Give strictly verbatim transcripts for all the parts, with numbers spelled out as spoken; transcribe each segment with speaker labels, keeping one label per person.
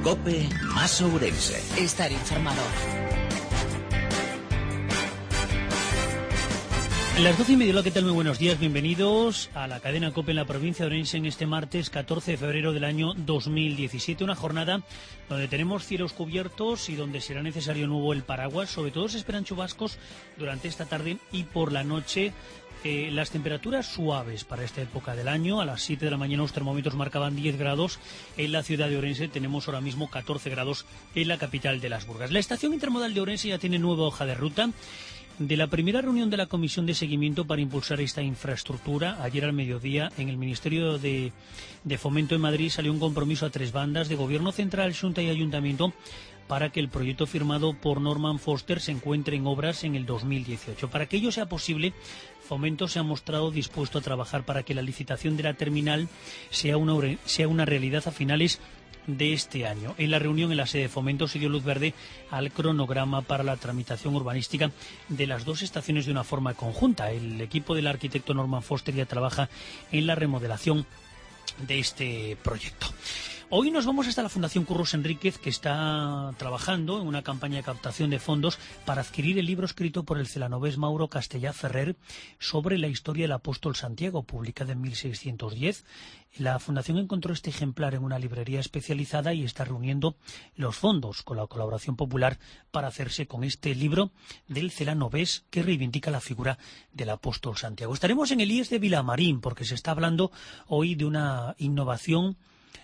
Speaker 1: COPE más Ourense.
Speaker 2: Estar informado.
Speaker 3: Las doce y media, ¿qué tal? Muy buenos días, bienvenidos a la cadena COPE en la provincia de Ourense en este martes catorce de febrero del año dos mil diecisiete, una jornada donde tenemos cielos cubiertos y donde será necesario nuevo el paraguas. Sobre todo se esperan chubascos durante esta tarde y por la noche. Eh, las temperaturas suaves para esta época del año. A las siete de la mañana los termómetros marcaban diez grados en la ciudad de Ourense. Tenemos ahora mismo catorce grados en la capital de Las Burgas. La estación intermodal de Ourense ya tiene nueva hoja de ruta. De la primera reunión de la Comisión de Seguimiento para impulsar esta infraestructura, ayer al mediodía, en el Ministerio de, de Fomento en Madrid salió un compromiso a tres bandas de Gobierno Central, Xunta y Ayuntamiento para que el proyecto firmado por Norman Foster se encuentre en obras en el dos mil dieciocho. Para que ello sea posible, Fomento se ha mostrado dispuesto a trabajar para que la licitación de la terminal sea una, sea una realidad a finales de este año. En la reunión en la sede de Fomento se dio luz verde al cronograma para la tramitación urbanística de las dos estaciones de una forma conjunta. El equipo del arquitecto Norman Foster ya trabaja en la remodelación de este proyecto. Hoy nos vamos hasta la Fundación Curros Enríquez, que está trabajando en una campaña de captación de fondos para adquirir el libro escrito por el celanovés Mauro Castellá Ferrer sobre la historia del apóstol Santiago, publicada en mil seiscientos diez. La Fundación encontró este ejemplar en una librería especializada y está reuniendo los fondos con la colaboración popular para hacerse con este libro del celanovés que reivindica la figura del apóstol Santiago. Estaremos en el I E S de Vilamarín porque se está hablando hoy de una innovación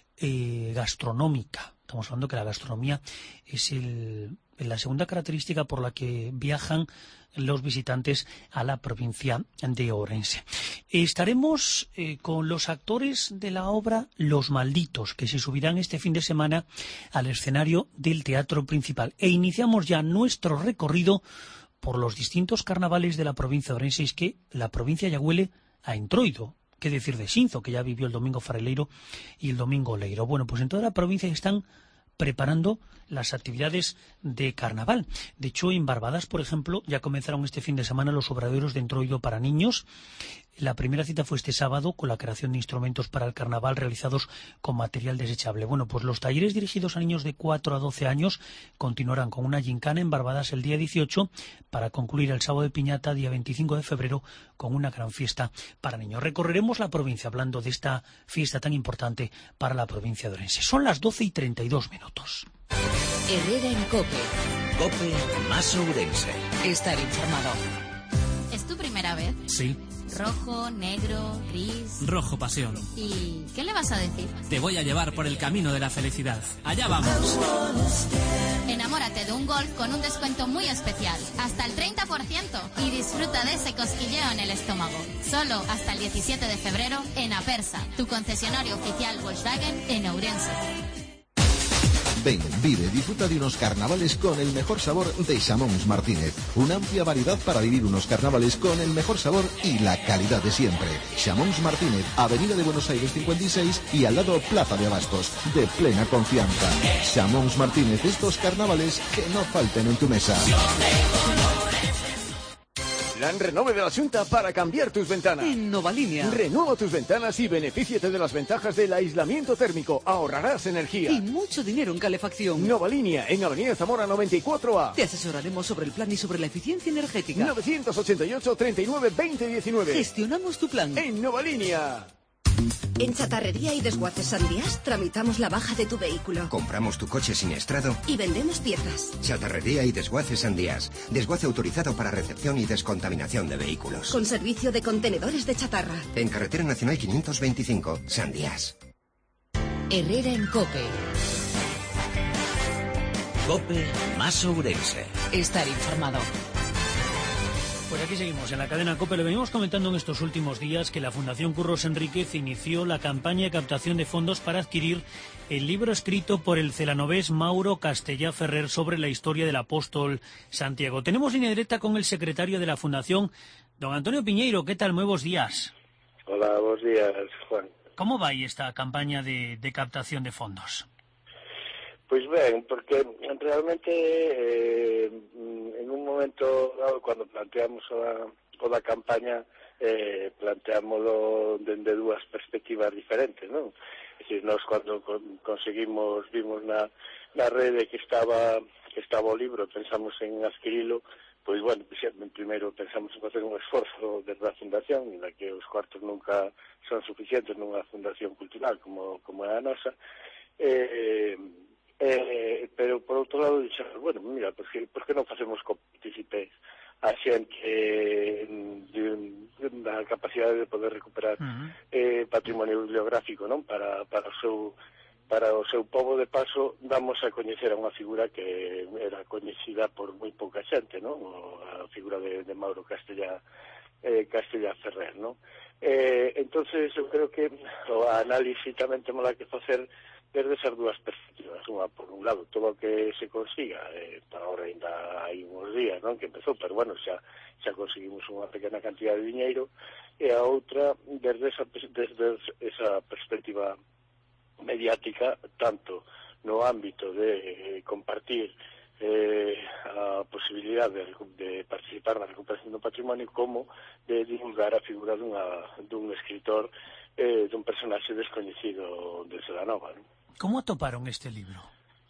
Speaker 3: Eh, gastronómica. Estamos hablando que la gastronomía es el, la segunda característica por la que viajan los visitantes a la provincia de Ourense. Estaremos eh, con los actores de la obra Los Malditos, que se subirán este fin de semana al escenario del Teatro Principal. E iniciamos ya nuestro recorrido por los distintos carnavales de la provincia de Ourense. Es que la provincia ya huele a Entroido. ¿Qué decir de Xinzo, que ya vivió el domingo fareleiro y el domingo leiro? Bueno, pues en toda la provincia están preparando las actividades de carnaval. De hecho, en Barbadas, por ejemplo, ya comenzaron este fin de semana los obradoiros de Entroido para niños. La primera cita fue este sábado con la creación de instrumentos para el carnaval realizados con material desechable. Bueno, pues los talleres dirigidos a niños de cuatro a doce años continuarán con una gincana en Barbadas el día dieciocho para concluir el sábado de Piñata, día veinticinco de febrero, con una gran fiesta para niños. Recorreremos la provincia hablando de esta fiesta tan importante para la provincia de Ourense. Son las doce y treinta y dos minutos.
Speaker 2: Herrera en COPE.
Speaker 1: COPE más Ourense.
Speaker 2: Estar informado.
Speaker 4: ¿Es tu primera vez?
Speaker 5: Sí.
Speaker 4: Rojo, negro, gris...
Speaker 5: Rojo pasión.
Speaker 4: ¿Y qué le vas a decir?
Speaker 5: Te voy a llevar por el camino de la felicidad. ¡Allá vamos!
Speaker 4: Enamórate de un Golf con un descuento muy especial, hasta el treinta por ciento, y disfruta de ese cosquilleo en el estómago. Solo hasta el diecisiete de febrero en Apersa, tu concesionario oficial Volkswagen en Ourense.
Speaker 6: Ven, vive, disfruta de unos carnavales con el mejor sabor de Xamóns Martínez. Una amplia variedad para vivir unos carnavales con el mejor sabor y la calidad de siempre. Xamóns Martínez, Avenida de Buenos Aires cincuenta y seis y al lado Plaza de Abastos. De plena confianza. Xamóns Martínez, estos carnavales que no falten en tu mesa.
Speaker 7: Gran renove de la Xunta para cambiar tus ventanas.
Speaker 2: En Novalínea.
Speaker 7: Renueva tus ventanas y benefíciate de las ventajas del aislamiento térmico. Ahorrarás energía.
Speaker 2: Y mucho dinero en calefacción.
Speaker 7: Novalínea, en Avenida Zamora noventa y cuatro A.
Speaker 2: Te asesoraremos sobre el plan y sobre la eficiencia energética.
Speaker 7: nueve ocho ocho, treinta y nueve, veinte diecinueve.
Speaker 2: Gestionamos tu plan.
Speaker 7: En Novalínea.
Speaker 8: En Chatarrería y Desguaces Sandías tramitamos la baja de tu vehículo.
Speaker 9: Compramos tu coche siniestrado
Speaker 8: y vendemos piezas.
Speaker 9: Chatarrería y Desguaces Sandías. Desguace autorizado para recepción y descontaminación de vehículos.
Speaker 8: Con servicio de contenedores de chatarra.
Speaker 9: En Carretera Nacional quinientos veinticinco, Sandías.
Speaker 2: Herrera en COPE.
Speaker 1: COPE más Ourense.
Speaker 2: Estar informado.
Speaker 3: Pues aquí seguimos en la cadena COPE. Lo venimos comentando en estos últimos días que la Fundación Curros Enríquez inició la campaña de captación de fondos para adquirir el libro escrito por el celanovés Mauro Castellá Ferrer sobre la historia del apóstol Santiago. Tenemos línea directa con el secretario de la Fundación, don Antonio Piñeiro. ¿Qué tal? Muy buenos días.
Speaker 10: Hola, buenos días, Juan.
Speaker 3: ¿Cómo va ahí esta campaña de, de captación de fondos?
Speaker 10: Pues bien, porque realmente eh, en un momento dado, cuando planteamos a, toda a campaña, eh, planteámoslo desde dúas perspectivas diferentes, non? Es decir, nós cando con, conseguimos, vimos na, na rede que estaba que estaba o libro, pensamos en adquirilo, pois, bueno, primeiro pensamos en facer un esforzo desde a Fundación, na que os cuartos nunca son suficientes nunha fundación cultural como, como é a nosa, eh, eh, pero por outro lado dixemos, bueno, mira, por que, por que non facemos partícipes a xente eh, da capacidade de poder recuperar uh-huh. eh, patrimonio bibliográfico, non? Para, para o seu para o seu pobo, de paso, damos a coñecer a unha figura que era coñecida por moi pouca xente, non? A figura de, de Mauro Castellá, eh, Castellá Ferrer, non? Eh, entonces, eu creo que o análisis tamén temos que facer desde esas dúas perspectivas. Unha, por un lado, todo o que se consiga, eh, para ahora ainda hai uns días, non? Que empezou, pero, bueno, xa, xa conseguimos unha pequena cantidad de diñeiro, e a outra, desde esa, desde esa perspectiva mediática, tanto no ámbito de eh, compartir eh, a posibilidade de, de participar na recuperación do patrimonio, como de divulgar a figura dunha, dun escritor, eh, dun personaxe descoñecido de Celanova, non?
Speaker 3: Como atoparon este libro?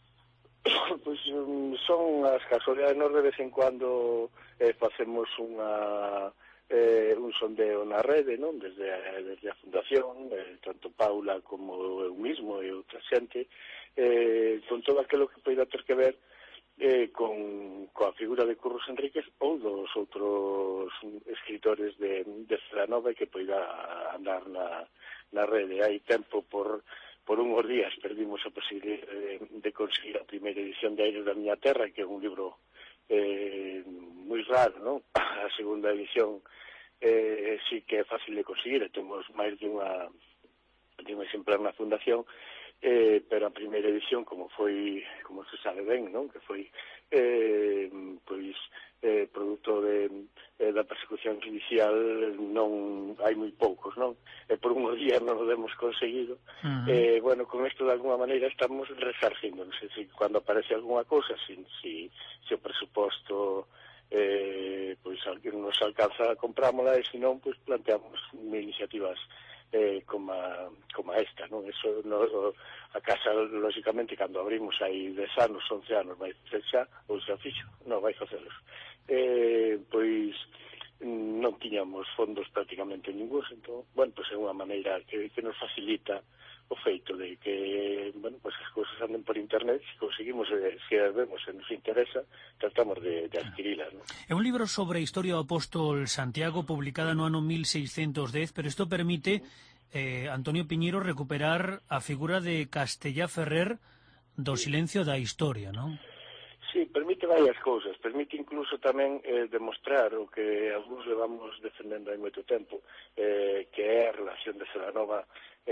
Speaker 10: Pois um, son as casualidades. Nos de vez en cuando eh, facemos unha Eh, un sondeo na rede, non? Desde a, desde a Fundación, eh, tanto Paula como eu mismo e outra xente, eh, con todo aquilo que poida ter que ver eh, con coa figura de Curros Enríquez ou dos outros escritores de, de Celanova que poida andar na, na rede. Hai tempo por por unhos días perdimos a posibilidade de, de conseguir a primeira edición de Aires da Miña Terra, que é un libro eh, moi raro, non? A segunda edición eh, sí que é fácil de conseguir, temos máis de unha de un exemplar na Fundación, eh, pero a primeira edición, como foi, como se sabe ben, non? Que foi eh, pois eh, produto de, eh, da persecución judicial, non hai moi poucos, non? E por unhos días non o hemos conseguido. Uh-huh. Eh, bueno, con isto de alguma maneira estamos resarcindo, non sei se cando aparece algunha cousa, se si, si o presuposto eh, pois alguén nos alcanza a comprámola, e se non, pois planteamos iniciativas eh, como, a, como a esta, non? Eso, no, a casa, lógicamente, cando abrimos hai dez anos, once anos, vai facer xa, ou xa fixo, non vai facelos. Eh, pois non tiñamos fondos prácticamente ningún, entón, bueno, pois é unha maneira que, que nos facilita o feito de que, bueno, pues as cousas anden por internet, se conseguimos, eh, se as vemos, se nos interesa, tratamos de, de adquirilas, ¿no?
Speaker 3: É un libro sobre a historia do apóstol Santiago, publicada no ano mil seiscentos dez, pero isto permite, eh, Antonio Piñeiro, recuperar a figura de Castellá Ferrer do silencio da historia, non?
Speaker 10: Sí, permite varias cousas. Permite incluso tamén eh, demostrar o que algúns levamos defendendo hai moito tempo, eh, que é a relación de Celanova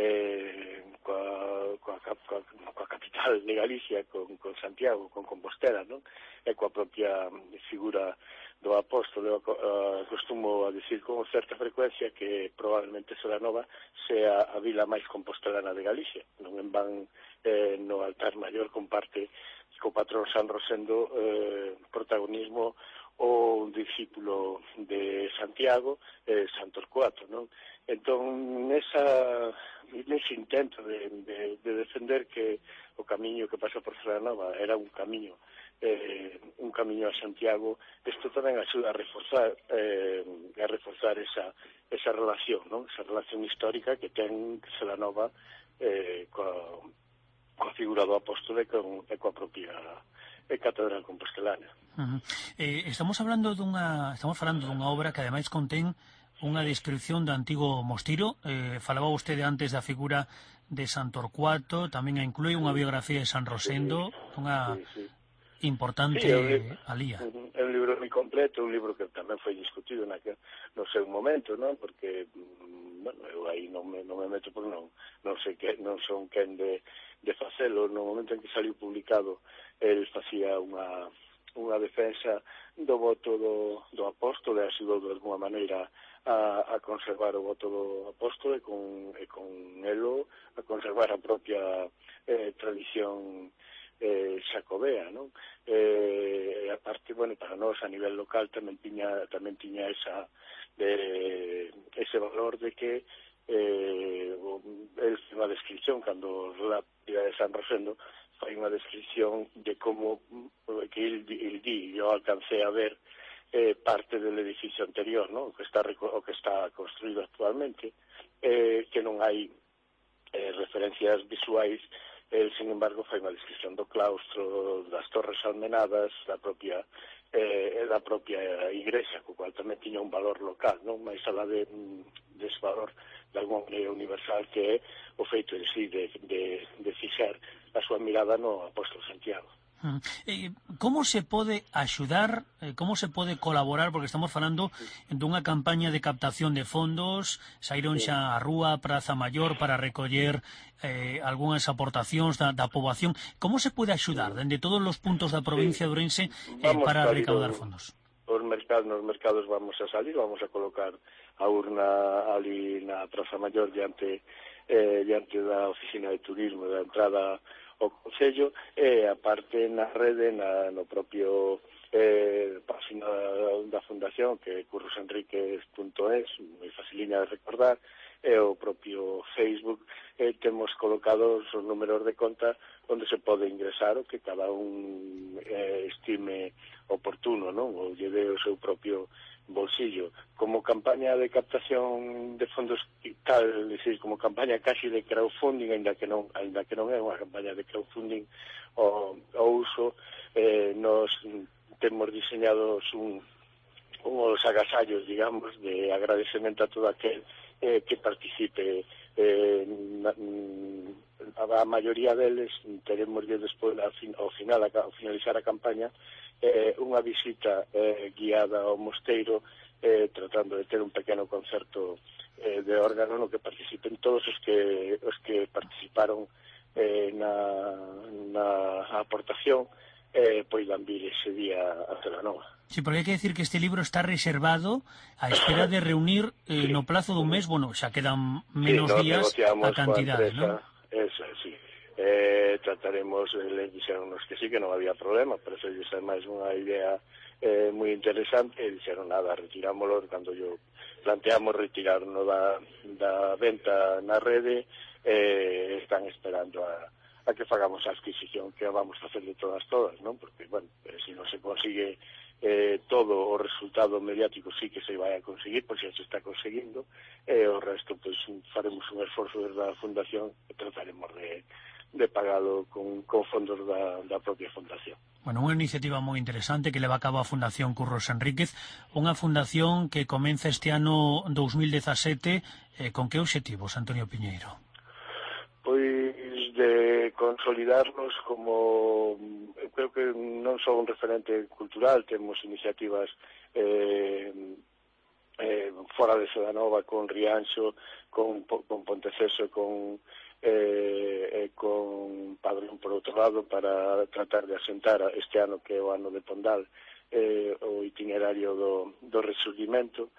Speaker 10: eh, coa, coa, coa, coa capital de Galicia, con, con Santiago, con Compostela, non? E coa propia figura do apóstolo. Uh, costumo a dicir con certa frecuencia que probablemente Celanova sea a vila máis compostelana de Galicia. Non en van eh, no altar maior comparte co patrón San Rosendo eh, protagonismo o un discípulo de Santiago, eh, San Torcuato, non? Entón, nesa, nese intento de, de, de defender que o camiño que pasa por Celanova era un camiño eh, un camiño a Santiago, isto tamén axuda a reforzar eh, a reforzar esa, esa relación, non? Esa relación histórica que ten Celanova eh, coa coa figura do apóstolo e, con, e coa propia e catedral compostelana.
Speaker 3: Uh-huh. Eh, estamos hablando dunha, estamos falando dunha obra que ademais contén unha descripción do antigo mosteiro. Eh, falaba vostede antes da figura de San Torcuato, tamén inclúe unha biografía de San Rosendo, sí, unha sí, sí. importante sí, un, alía.
Speaker 10: É un libro moi completo, un libro que tamén foi discutido na que, no seu momento, non? Porque, bueno, eu aí non me, non me meto por non, non sei que, non son quen de de facelo. No momento en que saliu publicado, el facía unha, unha defensa do voto do, do apóstolo, e axudou de alguma maneira a, a conservar o voto do apóstolo, e con, e con elo a conservar a propia eh, tradición eh, xacobea, non? Eh, a parte, bueno, para nós a nivel local tamén tiña, tamén tiña esa de, ese valor de que Eh, el fai unha descripción, cando la vida de San Rosendo, fai unha descripción de como que el, el di, yo alcancé a ver eh, parte del edificio anterior, ¿no? O que está, o que está construído actualmente, eh, que non hai eh, referencias visuais. El, sin embargo, fai unha descripción do claustro, das torres almenadas, da propia eh, da propia igrexa, co cual tamén tiña un valor local, non? Mais alá de, de ese valor de algún maneira universal que é o feito en sí de, de, de fixar a súa mirada no apóstolo Santiago.
Speaker 3: Eh, como se pode axudar, eh, como se pode colaborar, porque estamos falando dunha campaña de captación de fondos, saíron xa a rúa, Praza Maior, para recoller eh, algunhas aportacións da, da poboación. Como se pode axudar dende todos os puntos da provincia de Ourense eh, para recaudar fondos?
Speaker 10: Os mercados, nos mercados vamos a salir, vamos a colocar a urna ali na Praza Maior diante, eh, diante da oficina de turismo, da entrada o Concello, e aparte na rede, na, no propio eh, página da Fundación, que é curros enriquez punto es, moi faciliña de recordar, e o propio Facebook, eh, temos colocados os números de conta onde se pode ingresar o que cada un eh, estime oportuno, non? Ou lle dé o seu propio bolsillo. Como campaña de captación de fondos tal, é dicir, como campaña casi de crowdfunding, ainda que non, ainda que non é unha campaña de crowdfunding o, o uso, eh, nos temos diseñados un, uns agasallos, digamos, de agradecemento a todo aquel eh, que participe. Eh, na, a maioría deles teremos despois ao, fin, ao final, ao finalizar a campaña, eh, unha visita eh, guiada ao mosteiro, eh, tratando de ter un pequeno concerto eh, de órgano no que participen todos os que os que participaron eh, na, na aportación, eh, poidan vir ese día a Celanova.
Speaker 3: Sí, porque hai que decir que este libro está reservado a espera de reunir eh, sí. no plazo dun mes, bueno, xa quedan menos sí, días a cantidade, non?
Speaker 10: Eso, sí. Eh, trataremos, les dixeronnos que sí, que non había problema, pero eso é máis unha idea eh, moi interesante, e dixeron nada, retirámoslo, cando yo planteamos retirarnos da, da venta na rede, eh, están esperando a, a que fagamos a adquisición, que vamos a hacer de todas todas, non? Porque, bueno, eh, se non se consigue eh, todo o resultado mediático sí que se vai a conseguir, pois xa se está conseguindo, e eh, o resto, pois, faremos un esforzo desde a Fundación e trataremos de de pagado con, con fondos da, da propia Fundación.
Speaker 3: Bueno, unha iniciativa moi interesante que leva a cabo a Fundación Curros Enríquez, unha fundación que comeza este ano dous mil dezasete, eh, con que obxectivos, Antonio Piñeiro?
Speaker 10: Pois de consolidarnos como, creo que non só un referente cultural, temos iniciativas eh, eh, fora de Celanova, con Rianxo, con, con Ponteceso, con Eh, eh, con Padrón por outro lado, para tratar de asentar este ano que é o ano de Pondal eh, o itinerario do, do resurgimento,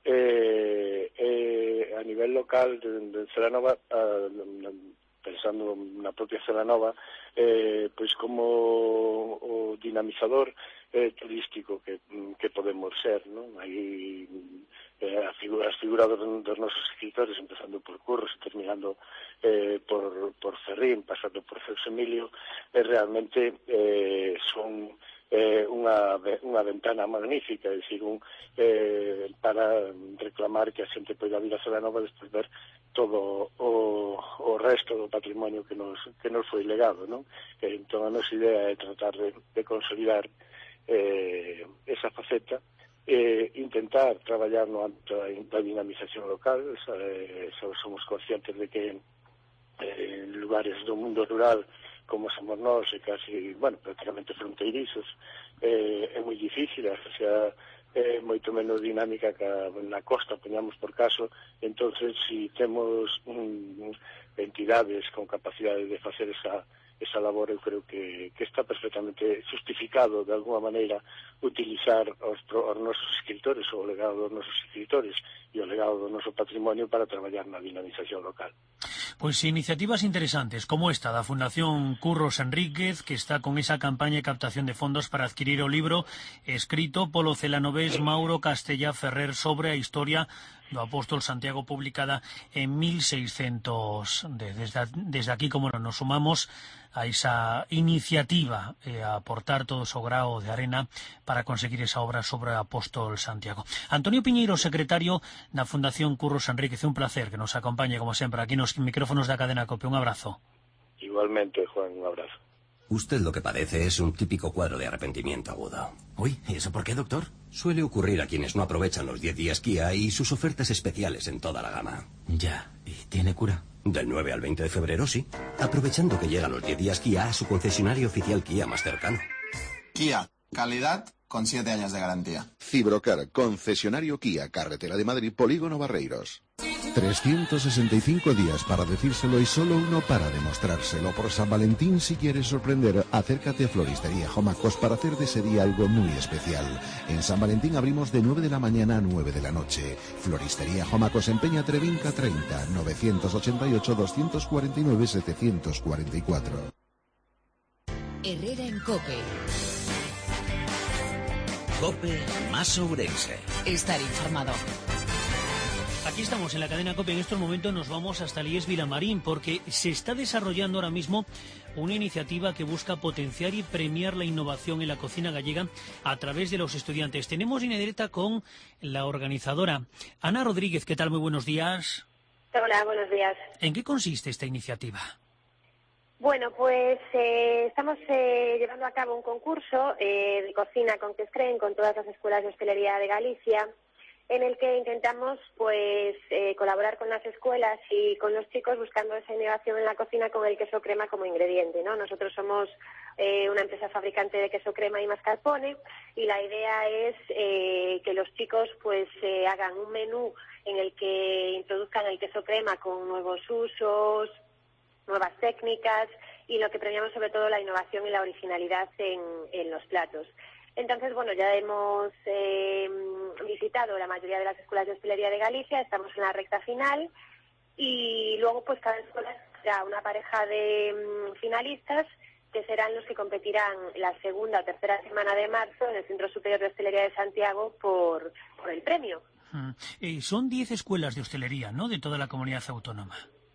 Speaker 10: eh, eh, a nivel local de, de Celanova, a, pensando na propia Celanova, eh, pois como o dinamizador eh, turístico que, que podemos ser, non? Aí eh, a figura, as figuras dos, dos nosos escritores, empezando por Curros e terminando eh, por, por Ferrín, pasando por Ceus Emilio, eh, realmente eh, son eh, unha, unha ventana magnífica, é dicir, un, eh, para reclamar que a xente poida vir a Celanova despois ver todo o, o resto do patrimonio que nos, que nos foi legado, non? Eh, entón a nosa idea é tratar de, de consolidar eh, esa faceta, eh, intentar traballar no ámbito da dinamización local. Eh, somos conscientes de que eh, en lugares do mundo rural como somos nós, e casi, bueno, prácticamente fronteirizos, eh, é moi difícil, a sea eh, moito menos dinámica que na costa, poñamos por caso. Entonces, si temos um, entidades con capacidade de facer esa esa labor, eu creo que, que está perfectamente justificado de alguma maneira utilizar os, os nosos escritores, o legado dos nosos escritores e o legado do noso patrimonio para traballar na dinamización local.
Speaker 3: Pois iniciativas interesantes como esta da Fundación Curros Enríquez, que está con esa campaña de captación de fondos para adquirir o libro escrito polo celanovés Mauro Castellá Ferrer sobre a historia do apóstol Santiago, publicada en mil seiscientos dez. Desde, desde aquí, como no, nos sumamos a esa iniciativa, eh, a aportar todo su grao de arena para conseguir esa obra sobre o apóstol Santiago. Antonio Piñeiro, secretario da Fundación Curros Enríquez, un placer que nos acompañe, como siempre, aquí nos micrófonos da Cadena COPE. Un abrazo.
Speaker 10: Igualmente, Juan, un abrazo.
Speaker 11: Usted lo que padece es un típico cuadro de arrepentimiento agudo.
Speaker 12: Uy, ¿y eso por qué, doctor?
Speaker 11: Suele ocurrir a quienes no aprovechan los diez días Kia y sus ofertas especiales en toda la gama.
Speaker 12: Ya, ¿y tiene cura?
Speaker 11: Del nueve al veinte de febrero, sí. Aprovechando que llegan los diez días Kia a su concesionario oficial Kia más cercano.
Speaker 13: Kia, calidad con siete años de garantía.
Speaker 6: Cibrocar, concesionario Kia, carretera de Madrid, Polígono Barreiros. trescientos sesenta y cinco días para decírselo y solo uno para demostrárselo. Por San Valentín, si quieres sorprender, acércate a Floristería Jomacos para hacer de ese día algo muy especial. En San Valentín abrimos de nueve de la mañana a nueve de la noche. Floristería Jomacos en Peña Trevinca treinta, novecientos ochenta y ocho, doscientos cuarenta y nueve, setecientos cuarenta y cuatro.
Speaker 2: Herrera en COPE.
Speaker 1: COPE más Ourense.
Speaker 2: Estar informado.
Speaker 3: Aquí estamos en la cadena COPE. En estos momentos nos vamos hasta Lies Vilamarín porque se está desarrollando ahora mismo una iniciativa que busca potenciar y premiar la innovación en la cocina gallega a través de los estudiantes. Tenemos línea directa con la organizadora Ana Rodríguez. ¿Qué tal? Muy buenos días.
Speaker 14: Hola, buenos días.
Speaker 3: ¿En qué consiste esta iniciativa?
Speaker 14: Bueno, pues eh, estamos eh, llevando a cabo un concurso eh, de cocina con que creen con todas las escuelas de hostelería de Galicia, en el que intentamos pues eh, colaborar con las escuelas y con los chicos buscando esa innovación en la cocina con el queso crema como ingrediente, ¿no? Nosotros somos eh, una empresa fabricante de queso crema y mascarpone y la idea es eh, que los chicos pues eh, hagan un menú en el que introduzcan el queso crema con nuevos usos, nuevas técnicas y lo que premiamos sobre todo la innovación y la originalidad en, en los platos. Entonces, bueno, ya hemos eh, visitado la mayoría de las escuelas de hostelería de Galicia, estamos en la recta final y luego pues cada escuela será una pareja de um, finalistas que serán los que competirán la segunda o tercera semana de marzo en el Centro Superior de Hostelería de Santiago por, por el premio.
Speaker 3: Mm. Eh, son diez escuelas de hostelería, ¿no?, de toda la comunidad autónoma.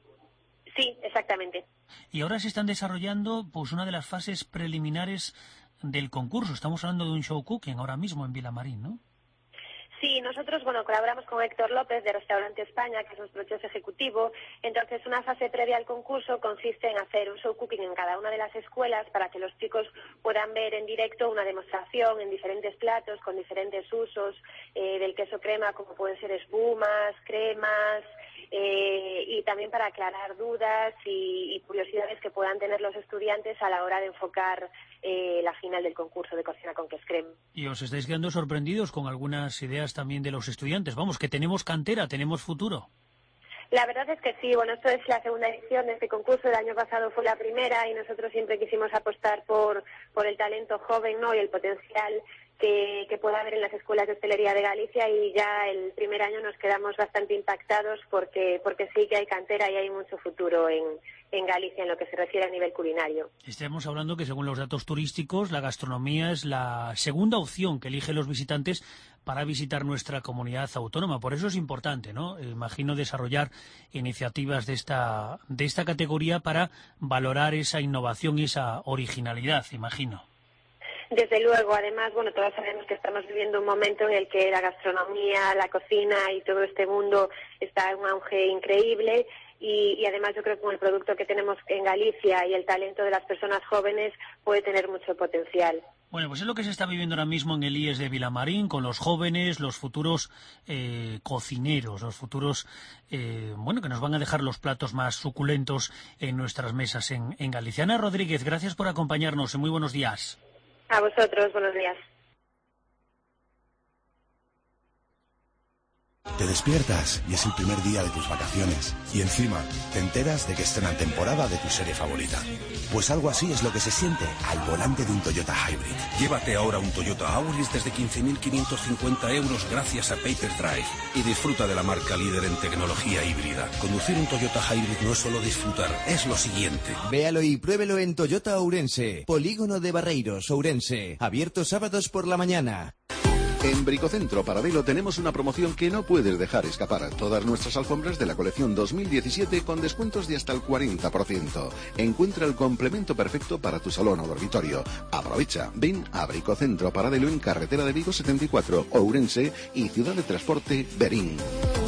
Speaker 14: Sí, exactamente.
Speaker 3: Y ahora se están desarrollando pues una de las fases preliminares del concurso. Estamos hablando de un show cooking ahora mismo en Vilamarín, ¿no?
Speaker 14: Sí, nosotros, bueno, colaboramos con Héctor López de Restaurante España, que es nuestro chef ejecutivo. Entonces, una fase previa al concurso consiste en hacer un show cooking en cada una de las escuelas para que los chicos puedan ver en directo una demostración en diferentes platos, con diferentes usos eh, del queso crema, como pueden ser espumas, cremas, eh, y también para aclarar dudas y, y curiosidades que puedan tener los estudiantes a la hora de enfocar eh, la final del concurso de cocina con queso crema.
Speaker 3: Y os estáis quedando sorprendidos con algunas ideas también de los estudiantes. Vamos, que tenemos cantera, tenemos futuro.
Speaker 14: La verdad es que sí, bueno, esto es la segunda edición de este concurso, el año pasado fue la primera y nosotros siempre quisimos apostar por, por el talento joven, ¿no?, y el potencial que, que pueda haber en las escuelas de hostelería de Galicia, y ya el primer año nos quedamos bastante impactados porque, porque sí que hay cantera y hay mucho futuro en, en Galicia en lo que se refiere a nivel culinario.
Speaker 3: Estamos hablando que según los datos turísticos, la gastronomía es la segunda opción que eligen los visitantes para visitar nuestra comunidad autónoma. Por eso es importante, ¿no?, imagino, desarrollar iniciativas de esta, de esta categoría para valorar esa innovación y esa originalidad, imagino.
Speaker 14: Desde luego, además, bueno, todos sabemos que estamos viviendo un momento en el que la gastronomía, la cocina y todo este mundo está en un auge increíble y, y además yo creo que con el producto que tenemos en Galicia y el talento de las personas jóvenes puede tener mucho potencial.
Speaker 3: Bueno, pues es lo que se está viviendo ahora mismo en el I E S de Vilamarín, con los jóvenes, los futuros eh, cocineros, los futuros, eh, bueno, que nos van a dejar los platos más suculentos en nuestras mesas en, en Galicia. Ana Rodríguez, gracias por acompañarnos. Muy buenos días.
Speaker 14: A vosotros, buenos días.
Speaker 15: Te despiertas y es el primer día de tus vacaciones y encima te enteras de que estrenan temporada de tu serie favorita. Pues algo así es lo que se siente al volante de un Toyota Hybrid.
Speaker 16: Llévate ahora un Toyota Auris desde quince mil quinientos cincuenta euros gracias a Paper Drive y disfruta de la marca líder en tecnología híbrida. Conducir un Toyota Hybrid no es solo disfrutar, es lo siguiente.
Speaker 17: Véalo y pruébelo en Toyota Ourense, Polígono de Barreiros, Ourense. Abierto sábados por la mañana.
Speaker 6: En Bricocentro Paradelo tenemos una promoción que no puedes dejar escapar. Todas nuestras alfombras de la colección dos mil diecisiete con descuentos de hasta el cuarenta por ciento. Encuentra el complemento perfecto para tu salón o dormitorio. Aprovecha, ven a Bricocentro Paradelo en carretera de Vigo setenta y cuatro, Ourense y Ciudad de Transporte Berín.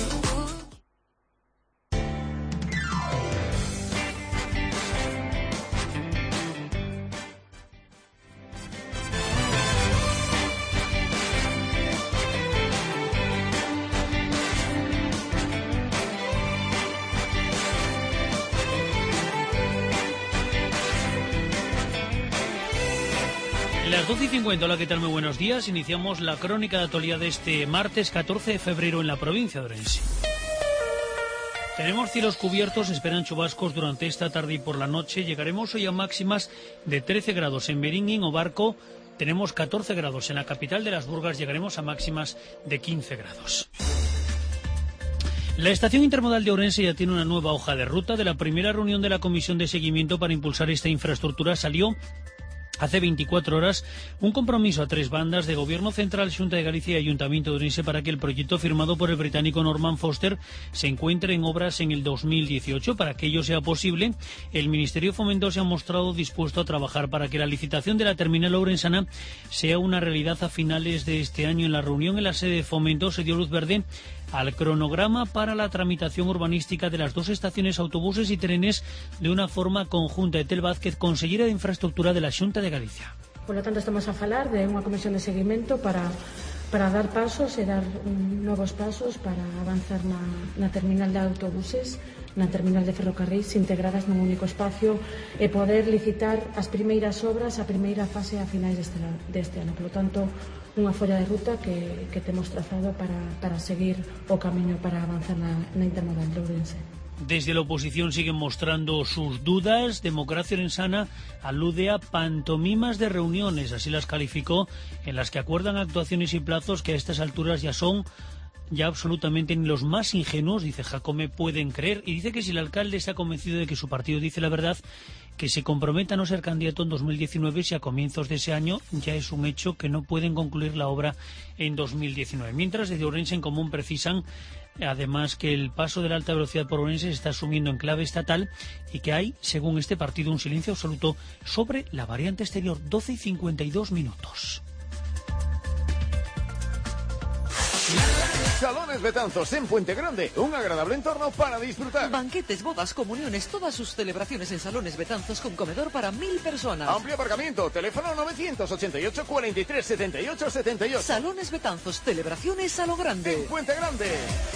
Speaker 3: Las doce y cincuenta, hola, ¿qué tal? Muy buenos días. Iniciamos la crónica de actualidad de este martes catorce de febrero en la provincia de Orense. Tenemos cielos cubiertos, esperan chubascos durante esta tarde y por la noche. Llegaremos hoy a máximas de trece grados en Berín y en Obarco. Tenemos catorce grados en la capital de las Burgas, llegaremos a máximas de quince grados. La estación intermodal de Ourense ya tiene una nueva hoja de ruta. De la primera reunión de la comisión de seguimiento para impulsar esta infraestructura salió hace veinticuatro horas un compromiso a tres bandas de Gobierno Central, Xunta de Galicia y Ayuntamiento de Ourense para que el proyecto firmado por el británico Norman Foster se encuentre en obras en el dos mil dieciocho. Para que ello sea posible, el Ministerio de Fomento se ha mostrado dispuesto a trabajar para que la licitación de la terminal ourensana sea una realidad a finales de este año. En la reunión en la sede de Fomento se dio luz verde al cronograma para la tramitación urbanística de las dos estaciones autobuses y trenes de una forma conjunta. Etel Vázquez, consellera de Infraestructura de la Xunta de Galicia.
Speaker 17: Por lo tanto, estamos a falar de unha comisión de seguimento para, para dar pasos e dar um, novos pasos para avanzar na, na terminal de autobuses, na terminal de ferrocarrís integradas nun único espacio e poder licitar as primeiras obras, a primeira fase a finais deste, deste ano. Por lo tanto, unha folla de ruta que, que temos trazado para, para seguir o camiño para avanzar na, na intermodal de Ourense.
Speaker 3: Desde la oposición siguen mostrando sus dudas. Democracia Orensana alude a pantomimas de reuniones, así las calificó, en las que acuerdan actuaciones y plazos que a estas alturas ya son ya absolutamente ni los más ingenuos, dice Jacome, pueden creer. Y dice que si el alcalde está convencido de que su partido dice la verdad, que se comprometa a no ser candidato en dos mil diecinueve, si a comienzos de ese año ya es un hecho que no pueden concluir la obra en dos mil diecinueve. Mientras, desde Ourense en Común precisan además que el paso de la alta velocidad por Ourense se está asumiendo en clave estatal y que hay, según este partido, un silencio absoluto sobre la variante exterior. Doce y cincuenta y dos minutos.
Speaker 7: Salones Betanzos en Puente Grande, un agradable entorno para disfrutar.
Speaker 2: Banquetes, bodas, comuniones, todas sus celebraciones en Salones Betanzos con comedor para mil personas.
Speaker 7: Amplio aparcamiento, teléfono novecientos ochenta y ocho, cuarenta y tres, setenta y ocho, setenta y ocho.
Speaker 2: Salones Betanzos, celebraciones a lo grande.
Speaker 7: En Puente Grande.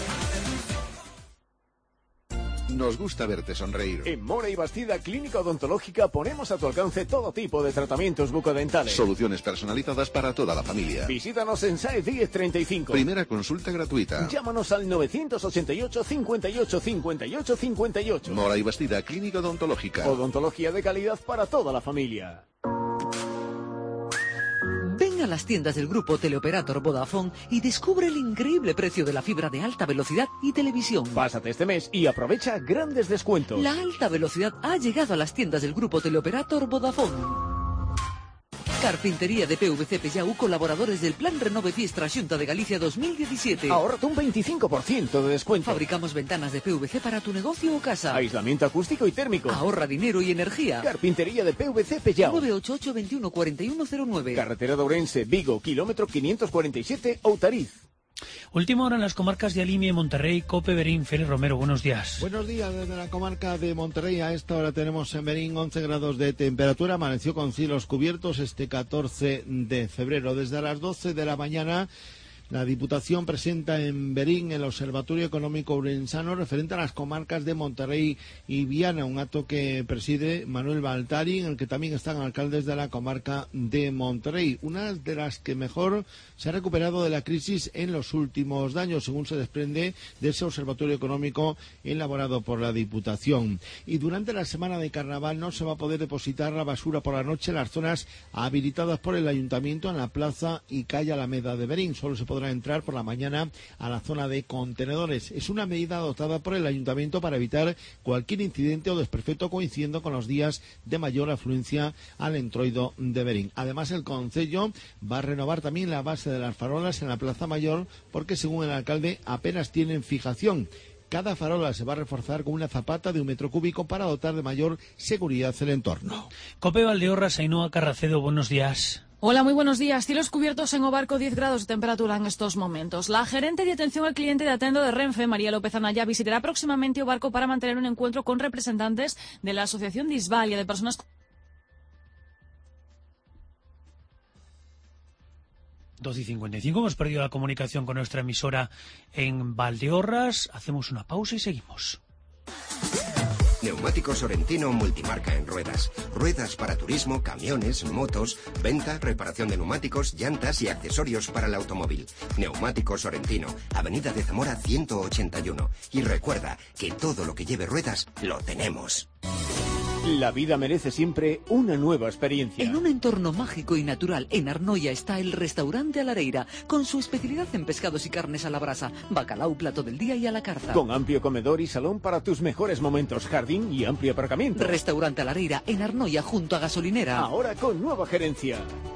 Speaker 6: Nos gusta verte sonreír.
Speaker 7: En Mora y Bastida Clínica Odontológica ponemos a tu alcance todo tipo de tratamientos bucodentales.
Speaker 6: Soluciones personalizadas para toda la familia.
Speaker 7: Visítanos en Saez diez treinta y cinco.
Speaker 6: Primera consulta gratuita.
Speaker 7: Llámanos al novecientos ochenta y ocho, cincuenta y ocho, cincuenta y ocho, cincuenta y ocho.
Speaker 6: Mora y Bastida Clínica Odontológica.
Speaker 7: Odontología de calidad para toda la familia.
Speaker 2: Ven a las tiendas del grupo Teleoperator Vodafone y descubre el increíble precio de la fibra de alta velocidad y televisión.
Speaker 7: Pásate este mes y aprovecha grandes descuentos.
Speaker 2: La alta velocidad ha llegado a las tiendas del grupo Teleoperator Vodafone. Carpintería de P V C Pellau, colaboradores del Plan Renove Fiestra Xunta de Galicia dos mil diecisiete.
Speaker 7: Ahorra un veinticinco por ciento de descuento.
Speaker 2: Fabricamos ventanas de P V C para tu negocio o casa.
Speaker 7: Aislamiento acústico y térmico.
Speaker 2: Ahorra dinero y energía.
Speaker 7: Carpintería de P V C Pellau.
Speaker 2: nueve ocho ocho, veintiuno, cuarenta y uno cero nueve.
Speaker 7: Carretera de Ourense, Vigo, kilómetro quinientos cuarenta y siete, Outariz.
Speaker 3: Última hora en las comarcas de Alimia y Monterrey. Cope, Berín, Félix Romero, buenos días.
Speaker 18: Buenos días desde la comarca de Monterrey. A esta hora tenemos en Berín once grados de temperatura. Amaneció con cielos cubiertos este catorce de febrero. Desde las doce de la mañana la Diputación presenta en Berín el Observatorio Económico Ourensano referente a las comarcas de Monterrey y Viana, un acto que preside Manuel Baltari, en el que también están alcaldes de la comarca de Monterrey, una de las que mejor se ha recuperado de la crisis en los últimos años, según se desprende de ese Observatorio Económico elaborado por la Diputación. Y durante la semana de Carnaval no se va a poder depositar la basura por la noche en las zonas habilitadas por el Ayuntamiento en la plaza y calle Alameda de Berín. Solo se podrá podrá entrar por la mañana a la zona de contenedores. Es una medida adoptada por el Ayuntamiento para evitar cualquier incidente o desperfecto coincidiendo con los días de mayor afluencia al entroido de Berín. Además, el Concello va a renovar también la base de las farolas en la Plaza Mayor porque, según el alcalde, apenas tienen fijación. Cada farola se va a reforzar con una zapata de un metro cúbico para dotar de mayor seguridad el entorno.
Speaker 3: Cope Valdeorras, Ainhoa Carracedo, buenos días.
Speaker 19: Hola, muy buenos días. Cielos cubiertos en Obarco, diez grados de temperatura en estos momentos. La gerente de atención al cliente de Atendo de Renfe, María López Anaya, visitará próximamente Obarco para mantener un encuentro con representantes de la Asociación Disvalia de Personas.
Speaker 3: doce y cincuenta y cinco, hemos perdido la comunicación con nuestra emisora en Valdeorras. Hacemos una pausa y seguimos.
Speaker 9: Neumáticos Sorrentino multimarca en ruedas. Ruedas para turismo, camiones, motos, venta, reparación de neumáticos, llantas y accesorios para el automóvil. Neumáticos Sorrentino, Avenida de Zamora ciento ochenta y uno. Y recuerda que todo lo que lleve ruedas lo tenemos.
Speaker 7: La vida merece siempre una nueva experiencia.
Speaker 2: En un entorno mágico y natural, en Arnoia está el restaurante A la Areira, con su especialidad en pescados y carnes a la brasa, bacalao, plato del día y a la carta.
Speaker 7: Con amplio comedor y salón para tus mejores momentos, jardín y amplio aparcamiento.
Speaker 2: Restaurante A la Areira, en Arnoia, junto a gasolinera.
Speaker 7: Ahora con nueva gerencia.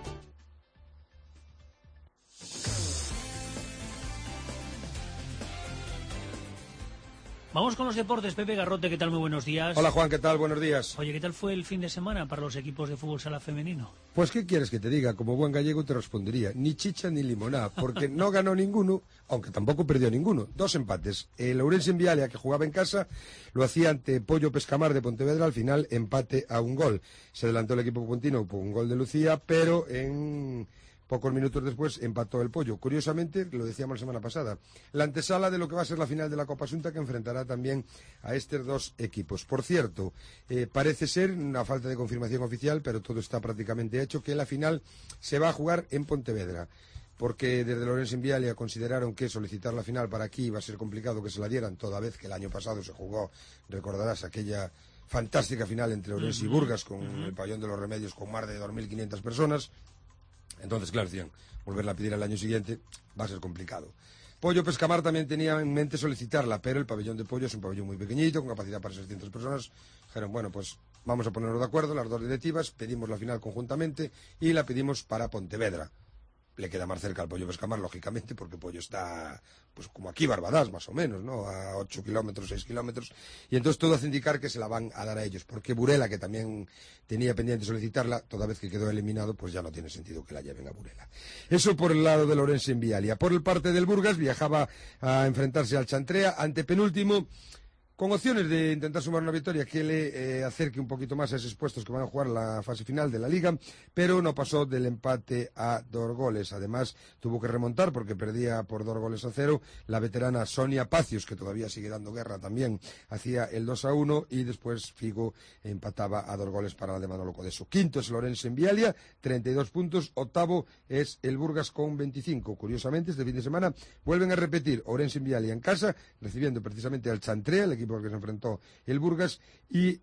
Speaker 3: Vamos con los deportes. Pepe Garrote, ¿qué tal? Muy buenos días.
Speaker 20: Hola Juan, ¿qué tal? Buenos días.
Speaker 3: Oye, ¿qué tal fue el fin de semana para los equipos de fútbol sala femenino?
Speaker 20: Pues, ¿qué quieres que te diga? Como buen gallego te respondería, ni chicha ni limonada, porque no ganó ninguno, aunque tampoco perdió ninguno. Dos empates. El Ourense en Vialia, que jugaba en casa, lo hacía ante Pollo Pescamar de Pontevedra, al final empate a un gol. Se adelantó el equipo puntino por un gol de Lucía, pero en pocos minutos después empató el Pollo. Curiosamente, lo decíamos la semana pasada, la antesala de lo que va a ser la final de la Copa Asunta, que enfrentará también a estos dos equipos. Por cierto, eh, parece ser una falta de confirmación oficial, pero todo está prácticamente hecho, que la final se va a jugar en Pontevedra, porque desde el Ourense en Vialia consideraron que solicitar la final para aquí iba a ser complicado que se la dieran, toda vez que el año pasado se jugó, recordarás, aquella fantástica final entre Ourense uh-huh. y Burgas, con uh-huh. el Pabellón de los Remedios, con más de dos mil quinientas personas. Entonces, claro, decían, volverla a pedir al año siguiente va a ser complicado. Pollo Pescamar también tenía en mente solicitarla, pero el pabellón de Pollo es un pabellón muy pequeñito, con capacidad para seiscientas personas. Dijeron, bueno, pues vamos a ponernos de acuerdo, las dos directivas, pedimos la final conjuntamente y la pedimos para Pontevedra. Le queda más cerca al Pollo Pescamar, lógicamente, porque Pollo está, pues como aquí, Barbadas, más o menos, ¿no? A ocho kilómetros, seis kilómetros. Y entonces todo hace indicar que se la van a dar a ellos, porque Burela, que también tenía pendiente solicitarla, toda vez que quedó eliminado, pues ya no tiene sentido que la lleven a Burela. Eso por el lado del Ourense en Vialia. Por el parte del Burgas, viajaba a enfrentarse al Chantrea, ante penúltimo, con opciones de intentar sumar una victoria que le eh, acerque un poquito más a esos puestos que van a jugar la fase final de la Liga, pero no pasó del empate a dos goles. Además, tuvo que remontar porque perdía por dos goles a cero. La veterana Sonia Pacios, que todavía sigue dando guerra también, hacía el dos a uno y después Figo empataba a dos goles para la de Manolo Codeso. Quinto es el Ourense en Vialia, treinta y dos puntos. Octavo es el Burgas con veinticinco. Curiosamente, este fin de semana vuelven a repetir Ourense en Vialia en casa, recibiendo precisamente al Chantrea, el equipo porque se enfrentó el Burgas, y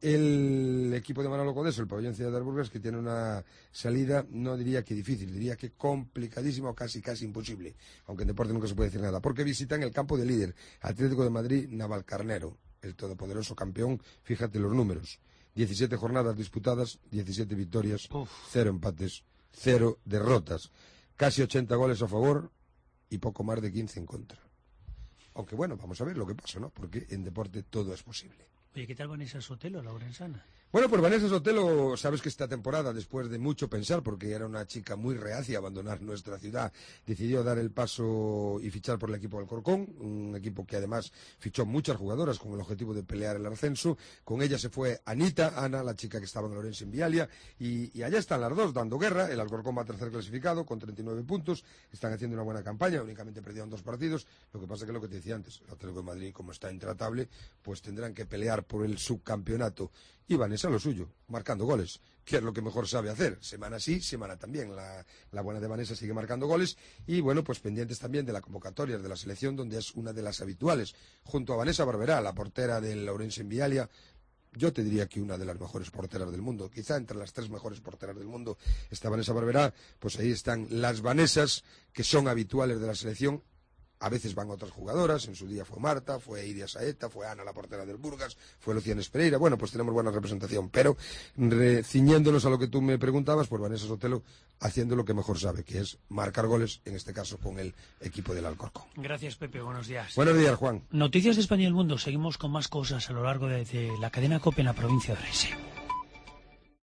Speaker 20: el equipo de Manolo Codeso, el pabellón Ciudad del Burgas, que tiene una salida, no diría que difícil, diría que complicadísima o casi casi imposible, aunque en deporte nunca se puede decir nada, porque visitan el campo de líder, Atlético de Madrid, Navalcarnero, el todopoderoso campeón. Fíjate los números, diecisiete jornadas disputadas, diecisiete victorias, Uf. cero empates, cero derrotas, casi ochenta goles a favor y poco más de quince en contra. Aunque bueno, vamos a ver lo que pasa, ¿no? Porque en deporte todo es posible.
Speaker 3: Oye, ¿qué tal Vanessa Sotelo, la orensana?
Speaker 20: Bueno, pues Vanessa Sotelo, sabes que esta temporada, después de mucho pensar, porque era una chica muy reacia a abandonar nuestra ciudad, decidió dar el paso y fichar por el equipo del Corcón, un equipo que además fichó muchas jugadoras con el objetivo de pelear el ascenso. Con ella se fue Anita, Ana, la chica que estaba en el Ourense en Vialia, y, y allá están las dos dando guerra. El Alcorcón va a tercer clasificado con treinta y nueve puntos, están haciendo una buena campaña, únicamente perdieron dos partidos. Lo que pasa que lo que te decía antes, el Atlético de Madrid, como está intratable, pues tendrán que pelear por el subcampeonato. Y Vanessa lo suyo, marcando goles, que es lo que mejor sabe hacer. Semana sí, semana también. La, la buena de Vanessa sigue marcando goles. Y bueno, pues pendientes también de la convocatoria de la selección, donde es una de las habituales. Junto a Vanessa Barberá, la portera del Ourense en Vialia, yo te diría que una de las mejores porteras del mundo, quizá entre las tres mejores porteras del mundo está Vanessa Barberá, pues ahí están las Vanessas, que son habituales de la selección. A veces van otras jugadoras, en su día fue Marta, fue Iria Saeta, fue Ana, la portera del Burgas, fue Lucianes Pereira. Bueno, pues tenemos buena representación, pero re, ciñéndonos a lo que tú me preguntabas, pues Vanessa Sotelo haciendo lo que mejor sabe, que es marcar goles, en este caso con el equipo del Alcorcón.
Speaker 3: Gracias, Pepe, buenos días.
Speaker 20: Buenos días, Juan.
Speaker 3: Noticias de España y el mundo, seguimos con más cosas a lo largo de, de la cadena COPE en la provincia de Orense.